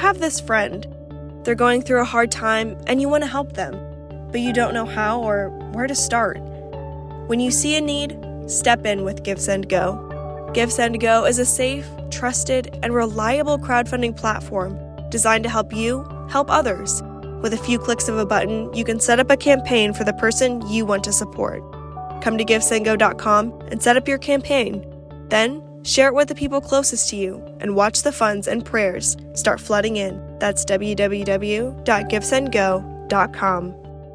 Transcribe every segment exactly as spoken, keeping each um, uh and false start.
have this friend. They're going through a hard time and you want to help them, but you don't know how or where to start. When you see a need, step in with GiveSendGo. GiveSendGo is a safe, trusted, and reliable crowdfunding platform designed to help you help others. With a few clicks of a button, you can set up a campaign for the person you want to support. Come to give send go dot com and set up your campaign. Then, share it with the people closest to you and watch the funds and prayers start flooding in. That's w w w dot give send go dot com.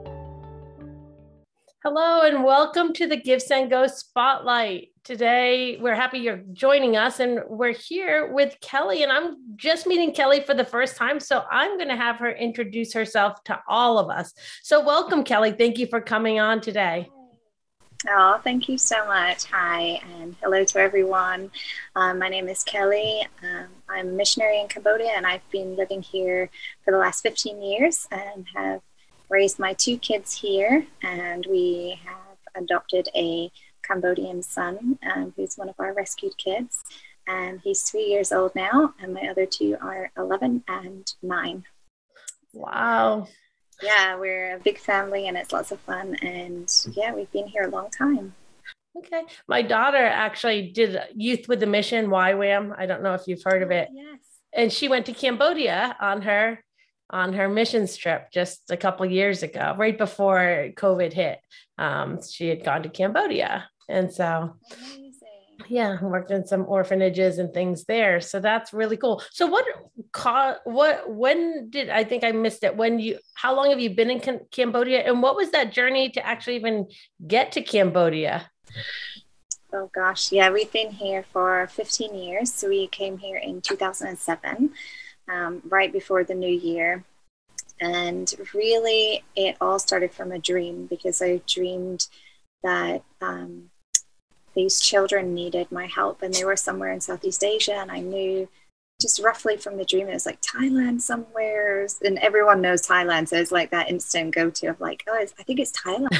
Hello and welcome to the GiveSendGo Spotlight. Today, we're happy you're joining us, and we're here with Kelly, and I'm just meeting Kelly for the first time, so I'm going to have her introduce herself to all of us. So welcome, Kelly. Thank you for coming on today. Oh, thank you so much. Hi, and hello to everyone. Um, my name is Kelly. Um, I'm a missionary in Cambodia, and I've been living here for the last fifteen years and have raised my two kids here, and we have adopted a Cambodian son um, who's one of our rescued kids, and he's three years old now, and my other two are eleven and nine. Wow. Yeah, we're a big family and it's lots of fun, and yeah, we've been here a long time. Okay. My daughter actually did Youth with a Mission, Y WAM. I don't know if you've heard of it. Yes. And she went to Cambodia on her on her missions trip just a couple of years ago, right before COVID hit. Um, she had gone to Cambodia. And so, Amazing. yeah, worked in some orphanages and things there. So that's really cool. So what, what, when did, I think I missed it. When you, how long have you been in Cambodia, and what was that journey to actually even get to Cambodia? Oh gosh. Yeah, we've been here for fifteen years. So we came here in two thousand seven. Um, right before the new year. And really, it all started from a dream, because I dreamed that um, these children needed my help, and they were somewhere in Southeast Asia, and I knew just roughly from the dream it was like Thailand somewhere, and everyone knows Thailand, so it's like that instant go-to of like, oh, I think it's Thailand.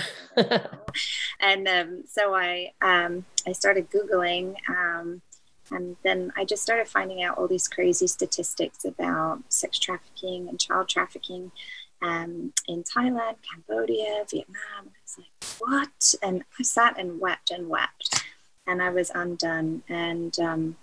And um, so I um, I started Googling, um, and then I just started finding out all these crazy statistics about sex trafficking and child trafficking um, in Thailand, Cambodia, Vietnam. I was like, what? And I sat and wept and wept, and I was undone. And um,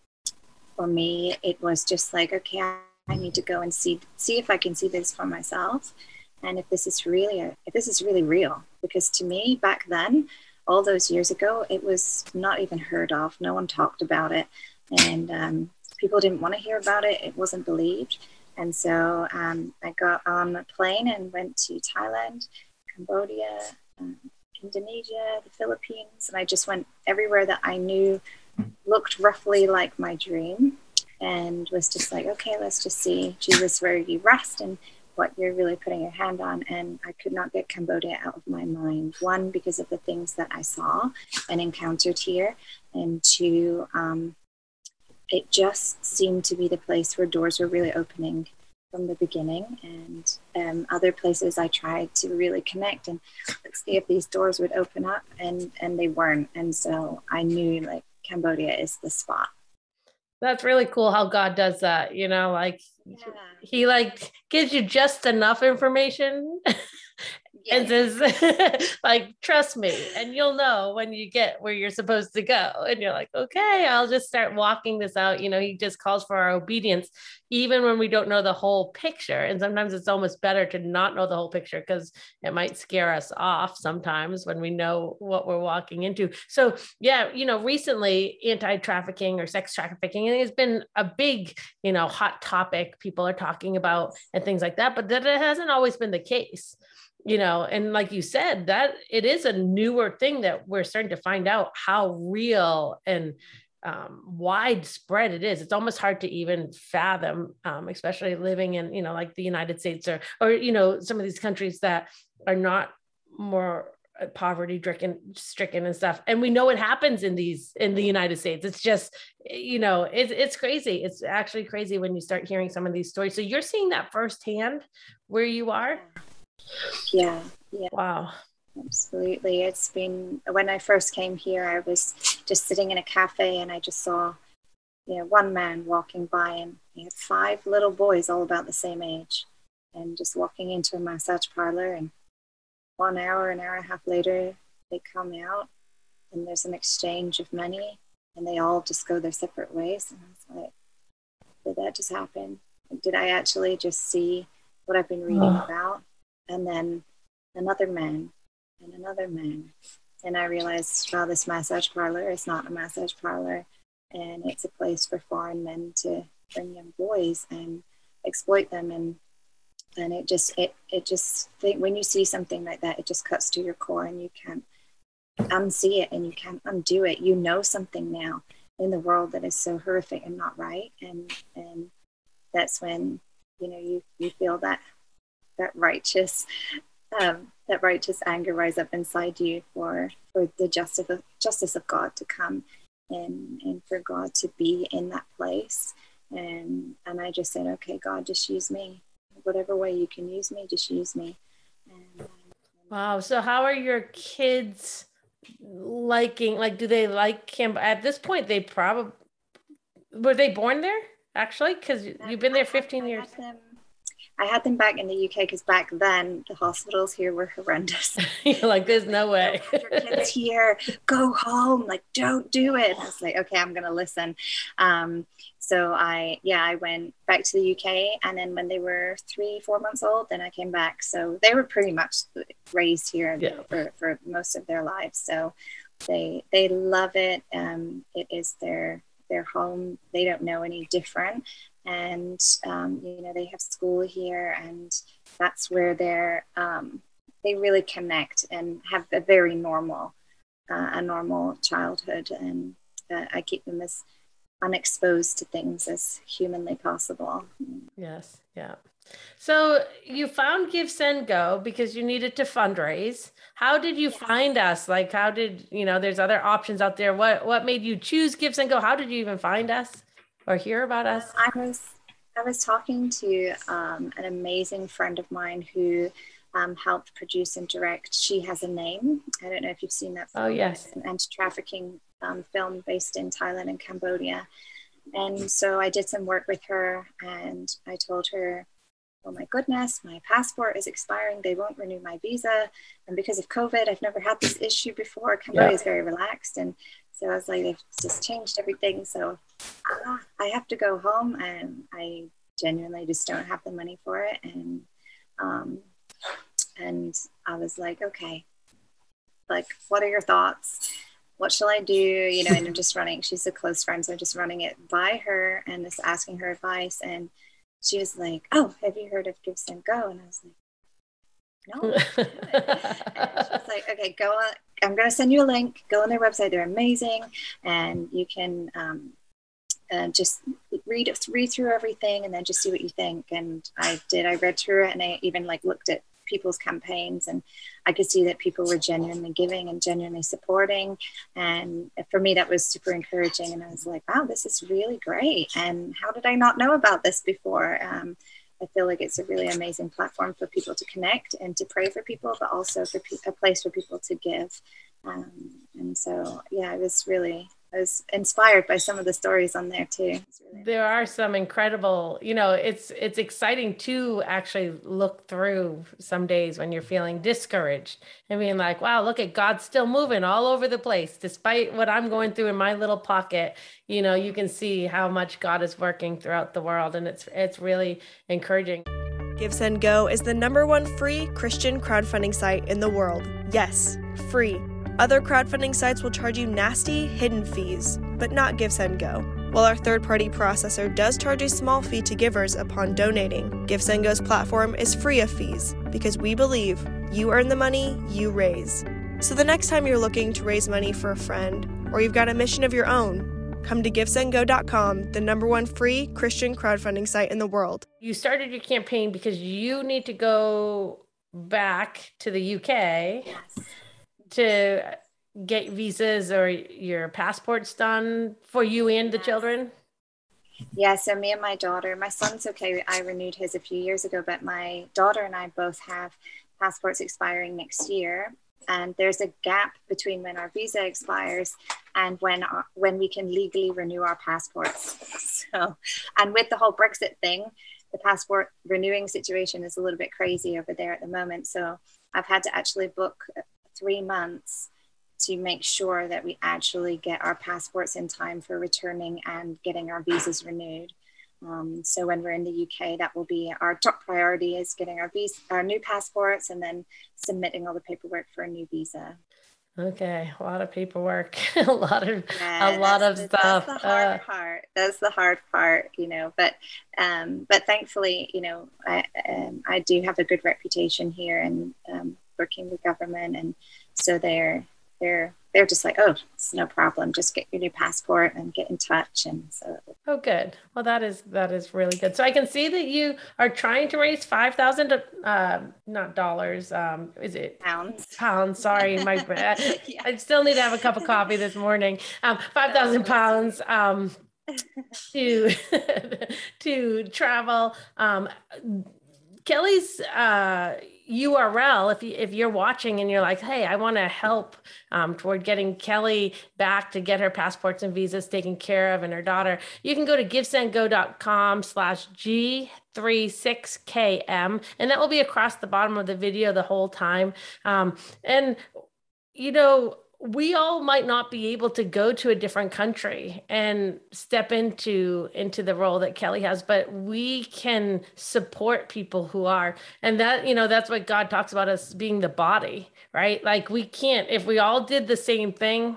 for me, it was just like, okay, I, I need to go and see see if I can see this for myself, and if this is really a, if this is really real. Because to me, back then, all those years ago, it was not even heard of. No one talked about it. And um, people didn't want to hear about it. It wasn't believed. And so um, I got on a plane and went to Thailand, Cambodia, um, Indonesia, the Philippines. And I just went everywhere that I knew looked roughly like my dream, and was just like, okay, let's just see, Jesus, where you rest and what you're really putting your hand on. And I could not get Cambodia out of my mind. One, because of the things that I saw and encountered here, and two, um, it just seemed to be the place where doors were really opening from the beginning. And um, other places I tried to really connect and let's see if these doors would open up, and and they weren't. And so I knew like Cambodia is the spot. That's really cool how God does that, you know, like yeah. He like gives you just enough information and says like, trust me, and you'll know when you get where you're supposed to go. And you're like, okay, I'll just start walking this out. You know, he just calls for our obedience, even when we don't know the whole picture. And sometimes it's almost better to not know the whole picture, because it might scare us off sometimes when we know what we're walking into. So yeah, you know, recently anti-trafficking or sex trafficking has been a big, you know, hot topic people are talking about and things like that, but that it hasn't always been the case. You know, and like you said, that it is a newer thing that we're starting to find out how real and um, widespread it is. It's almost hard to even fathom, um, especially living in, you know, like the United States or, or, you know, some of these countries that are not more poverty stricken, stricken and stuff. And we know it happens in these, in the United States. It's just, you know, it's, it's crazy. It's actually crazy when you start hearing some of these stories. So you're seeing that firsthand where you are? Yeah. Yeah. Wow. Absolutely. It's been, when I first came here, I was just sitting in a cafe and I just saw, you know, one man walking by, and he had five little boys, all about the same age. And just walking into a massage parlor, and one hour, an hour and a half later, they come out and there's an exchange of money, and they all just go their separate ways. And I was like, did that just happen? Did I actually just see what I've been reading oh. about? And then another man and another man. And I realized, wow, this massage parlor is not a massage parlor, and it's a place for foreign men to bring young boys and exploit them. And and it just, it, it just, when you see something like that, it just cuts to your core, and you can't unsee it and you can't undo it. You know something now in the world that is so horrific and not right. And and that's when, you know, you, you feel that that righteous um, that righteous anger rise up inside you for for the justice of, justice of God to come, and and for God to be in that place. And and I just said, okay, God, just use me. Whatever way you can use me, just use me. And, wow. So how are your kids liking, like, do they like Cambodia? At this point, they probably, were they born there, actually? Because you've been there fifteen years. I had them, I had them back in the U K, because back then the hospitals here were horrendous. You're like, there's no way. Your kids here, go home, like, don't do it. I was like, okay, I'm going to listen. Um, so I, yeah, I went back to the U K, and then when they were three, four months old, then I came back. So they were pretty much raised here yeah. for, for most of their lives. So they, they love it. Um, it is their, their home. They don't know any different. And, um, you know, they have school here, and that's where they're, um, they really connect and have a very normal, uh, a normal childhood. And uh, I keep them as unexposed to things as humanly possible. Yes. Yeah. So you found Give, Send, Go because you needed to fundraise. How did you yeah. find us? Like, how did, you know, there's other options out there. What, what made you choose Give, Send, Go? How did you even find us or hear about us? I was, I was talking to um, an amazing friend of mine who um, helped produce and direct She Has a Name. I don't know if you've seen that film. Oh, yes. It's an anti-trafficking um, film based in Thailand and Cambodia. And so I did some work with her, and I told her, oh my goodness, my passport is expiring. They won't renew my visa. And because of COVID, I've never had this issue before. Cambodia yeah. is very relaxed. And so I was like, they've just changed everything. So ah, I have to go home, and I genuinely just don't have the money for it. And, um, and I was like, okay, like, what are your thoughts? What shall I do? You know, and I'm just running, she's a close friend, so I'm just running it by her and just asking her advice. And she was like, oh, have you heard of Give, Send, Go? And I was like, no. And she was like, okay, go on. I'm going to send you a link. Go on their website. They're amazing. And you can um, uh, just read read through everything, and then just see what you think. And I did. I read through it, and I even like looked at people's campaigns, and I could see that people were genuinely giving and genuinely supporting. And for me, that was super encouraging. And I was like, wow, this is really great. And how did I not know about this before? Um, I feel like it's a really amazing platform for people to connect and to pray for people, but also for pe- a place for people to give. Um, and so, yeah, I was really, I was inspired by some of the stories on there too. Really there are some incredible, you know, it's, it's exciting to actually look through some days when you're feeling discouraged and being like, wow, look at God still moving all over the place. Despite what I'm going through in my little pocket, you know, you can see how much God is working throughout the world. And it's, it's really encouraging. Give, Send, Go is the number one free Christian crowdfunding site in the world. Yes, free. Other crowdfunding sites will charge you nasty, hidden fees, but not Give, Send, Go. While our third-party processor does charge a small fee to givers upon donating, Give, Send, Go's platform is free of fees because we believe you earn the money you raise. So the next time you're looking to raise money for a friend, or you've got a mission of your own, come to give send go dot com, the number one free Christian crowdfunding site in the world. You started your campaign because you need to go back to the U K. Yes. To get visas or your passports done for you and the yes. children? Yeah, so me and my daughter, my son's okay. I renewed his a few years ago, but my daughter and I both have passports expiring next year. and there's a gap between when our visa expires and when our, when we can legally renew our passports. So, and with the whole Brexit thing, the passport renewing situation is a little bit crazy over there at the moment. So I've had to actually book three months to make sure that we actually get our passports in time for returning and getting our visas renewed. Um, so when we're in the U K, that will be our top priority, is getting our visa, our new passports, and then submitting all the paperwork for a new visa. Okay, a lot of paperwork, a lot of yeah, a lot of the, stuff. That's the hard uh, part. That's the hard part, you know. But um, but thankfully, you know, I um, I do have a good reputation here and um, working with government, and so they're they're they're just like, oh, it's no problem. Just get your new passport and get in touch. And so. Oh, good. Well, that is, that is really good. So I can see that you are trying to raise five thousand, uh, not dollars. Um, is it pounds? Pounds. Sorry. My, yeah. I still need to have a cup of coffee this morning. Um, five thousand pounds, um, to, to travel. Um, Kelly's, uh, U R L, if you, if you're watching and you're like, hey, I want to help um, toward getting Kelly back to get her passports and visas taken care of and her daughter, you can go to givesendgo.com slash G36KM, and that will be across the bottom of the video the whole time. Um, and, you know, we all might not be able to go to a different country and step into into the role that Kelly has, but we can support people who are. And that, you know, that's what God talks about, us being the body, right? Like, we can't, if we all did the same thing,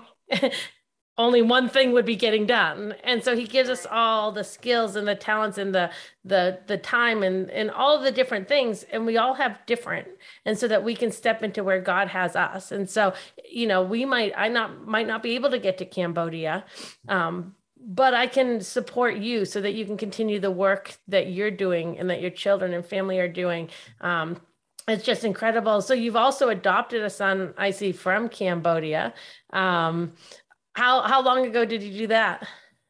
only one thing would be getting done. And so he gives us all the skills and the talents and the the the time and and all the different things, and we all have different, and so that we can step into where God has us. And so, you know, we might I not might not be able to get to Cambodia, um, but I can support you so that you can continue the work that you're doing and that your children and family are doing. Um, It's just incredible. So you've also adopted a son, I see, from Cambodia. Um, How how long ago did you do that?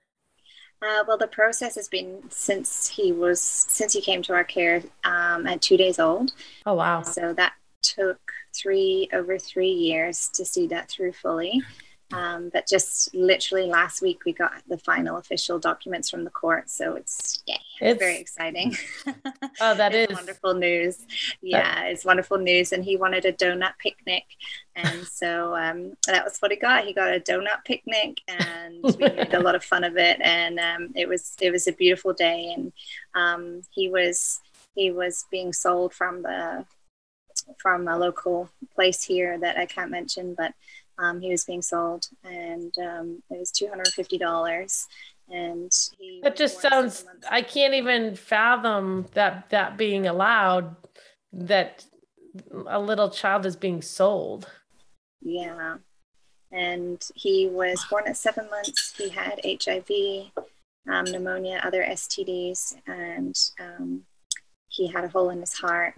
Uh, well, the process has been since he was since he came to our care um, at two days old. Oh, wow! So that took three over three years to see that through fully. Um, but just literally last week, we got the final official documents from the court. So it's, yeah, it's, it's very exciting. Oh, that is wonderful news. Yeah, that... it's wonderful news. And he wanted a donut picnic. And so um, that was what he got. He got a donut picnic, and we made a lot of fun of it. And um, it was it was a beautiful day. And um, he was he was being sold from the from a local place here that I can't mention, but Um, he was being sold, and um, it was two hundred fifty dollars. And he that just sounds, I can't even fathom that that being allowed, that a little child is being sold. Yeah. And he was born at seven months. He had H I V, um, pneumonia, other S T Ds, and um, he had a hole in his heart.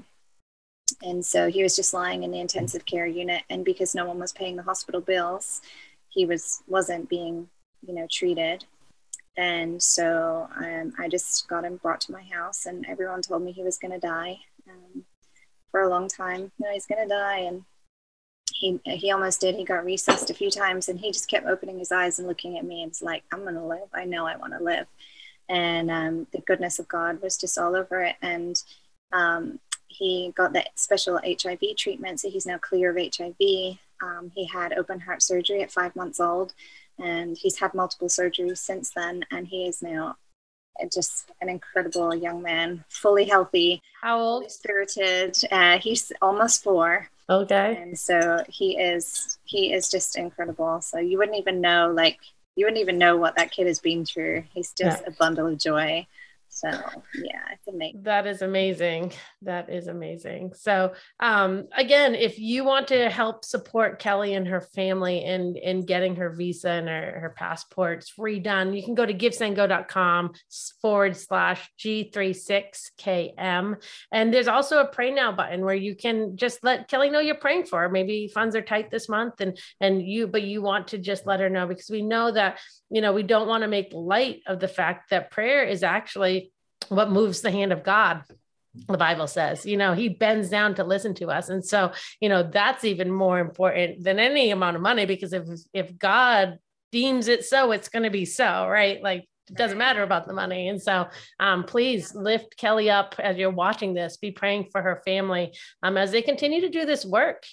And so he was just lying in the intensive care unit, and because no one was paying the hospital bills, he was, wasn't being, you know, treated. And so um, I just got him brought to my house, and everyone told me he was going to die um, for a long time. No, he's going to die. And he, he almost did. He got resuscitated a few times, and he just kept opening his eyes and looking at me, and was like, I'm going to live. I know I want to live. And um, the goodness of God was just all over it. And um, he got that special H I V treatment, so he's now clear of H I V. Um, he had open heart surgery at five months old, and he's had multiple surgeries since then, and he is now just an incredible young man, fully healthy. How old? Fully spirited. Uh, he's almost four. Okay. And so he is he is just incredible. So you wouldn't even know, like, you wouldn't even know what that kid has been through. He's just yeah. a bundle of joy. So yeah, it's amazing. That is amazing. That is amazing. So um, again, if you want to help support Kelly and her family in, in getting her visa and her, her passports redone, you can go to givesendgo.com forward slash G36KM. And there's also a pray now button where you can just let Kelly know you're praying for her. Maybe funds are tight this month and, and you, but you want to just let her know, because we know that, you know, we don't want to make light of the fact that prayer is actually what moves the hand of God. the Bible says, you know, he bends down to listen to us. And so, you know, that's even more important than any amount of money, because if, if God deems it so, it's going to be so, right? Like, it doesn't matter about the money. And so um, please lift Kelly up as you're watching this, be praying for her family um, as they continue to do this work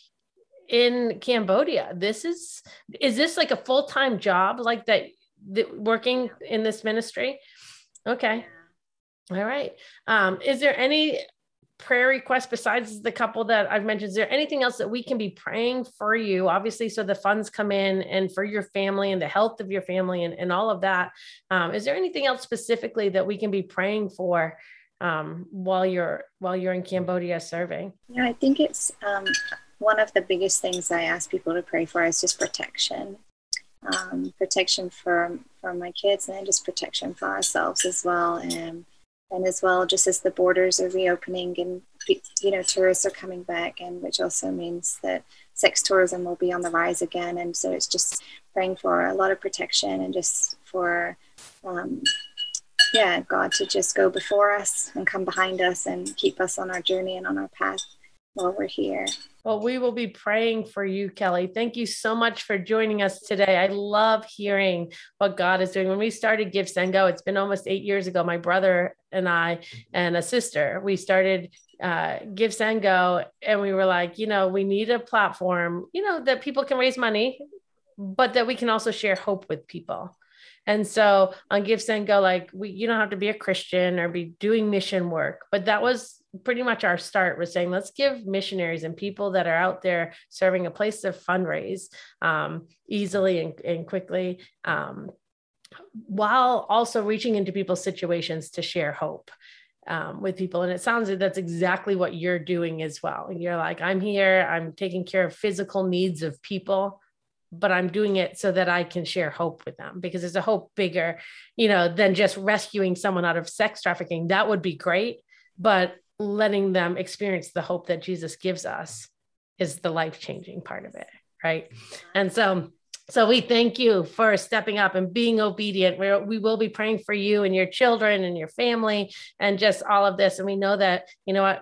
in Cambodia. This is, is this like a full-time job like that, that working in this ministry? Okay. All right. Um, is there any prayer requests besides the couple that I've mentioned? Is there anything else that we can be praying for you? Obviously, so the funds come in and for your family and the health of your family and, and all of that. Um, is there anything else specifically that we can be praying for um, while you're while you're in Cambodia serving? Yeah, I think it's um, one of the biggest things I ask people to pray for is just protection. Um, protection for, for my kids, and then just protection for ourselves as well. And And as well, just as the borders are reopening and, you know, tourists are coming back, and which also means that sex tourism will be on the rise again. And so it's just praying for a lot of protection and just for, um, yeah, God to just go before us and come behind us and keep us on our journey and on our path while we're here. Well, we will be praying for you, Kelly. Thank you so much for joining us today. I love hearing what God is doing. When we started Give, Send, Go, it's been almost eight years ago, my brother and I and a sister, we started uh, Give, Send, Go, and we were like, you know, we need a platform, you know, that people can raise money, but that we can also share hope with people. And so on Give, Send, Go, like we, you don't have to be a Christian or be doing mission work, but that was pretty much our start, was saying, let's give missionaries and people that are out there serving a place to fundraise um, easily and, and quickly, um, while also reaching into people's situations to share hope um, with people. And it sounds like that's exactly what you're doing as well. And you're like, I'm here, I'm taking care of physical needs of people, but I'm doing it so that I can share hope with them, because there's a hope bigger, you know, than just rescuing someone out of sex trafficking. That would be great, but letting them experience the hope that Jesus gives us is the life-changing part of it. Right. And so, so we thank you for stepping up and being obedient. We're, we will be praying for you and your children and your family and just all of this. And we know that, you know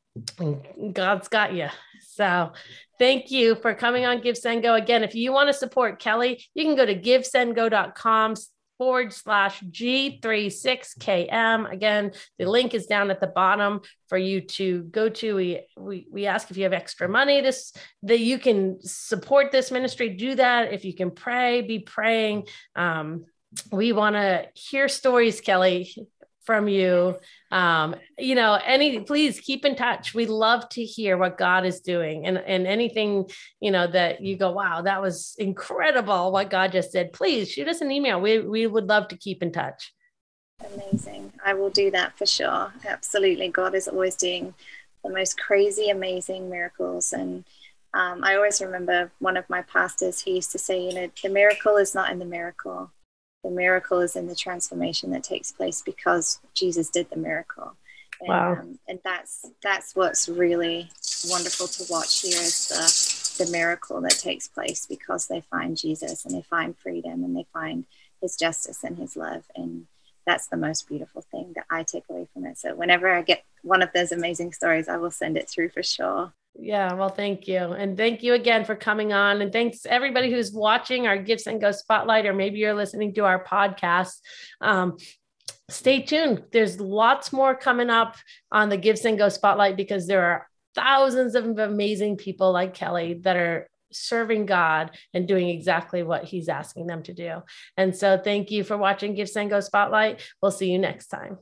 what, God's got you. So thank you for coming on Give, Send, Go. Again, if you want to support Kelly, you can go to give send go dot com forward slash G thirty-six K M. Again, the link is down at the bottom for you to go to. We, we, we ask if you have extra money this, that you can support this ministry, do that. If you can pray, be praying. Um, we want to hear stories, Kelly, from you. Um, you know, any, please keep in touch. We love to hear what God is doing, and, and anything, you know, that you go, wow, that was incredible what God just did. Please shoot us an email. We, we would love to keep in touch. Amazing. I will do that for sure. Absolutely. God is always doing the most crazy, amazing miracles. And um, I always remember one of my pastors, he used to say, you know, the miracle is not in the miracle. The miracle is in the transformation that takes place because Jesus did the miracle. And, wow. um, and that's that's what's really wonderful to watch here, is the, the miracle that takes place because they find Jesus and they find freedom and they find his justice and his love. And that's the most beautiful thing that I take away from it. So whenever I get one of those amazing stories, I will send it through for sure. Yeah, well, thank you. And thank you again for coming on. And thanks to everybody who's watching our Give, Send, Go Spotlight, or maybe you're listening to our podcast. Um, stay tuned. There's lots more coming up on the Give, Send, Go Spotlight, because there are thousands of amazing people like Kelly that are serving God and doing exactly what he's asking them to do. And so thank you for watching Give, Send, Go Spotlight. We'll see you next time.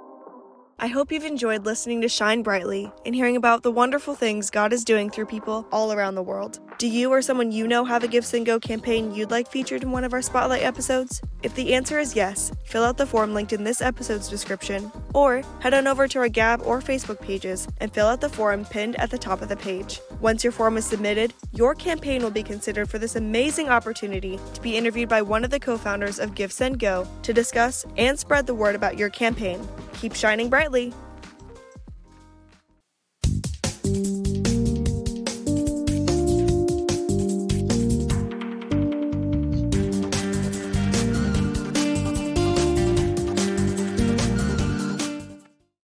I hope you've enjoyed listening to Shine Brightly and hearing about the wonderful things God is doing through people all around the world. Do you or someone you know have a Give, Send, Go campaign you'd like featured in one of our Spotlight episodes? If the answer is yes, fill out the form linked in this episode's description, or head on over to our Gab or Facebook pages and fill out the form pinned at the top of the page. Once your form is submitted, your campaign will be considered for this amazing opportunity to be interviewed by one of the co-founders of Give, Send, Go to discuss and spread the word about your campaign. Keep shining brightly.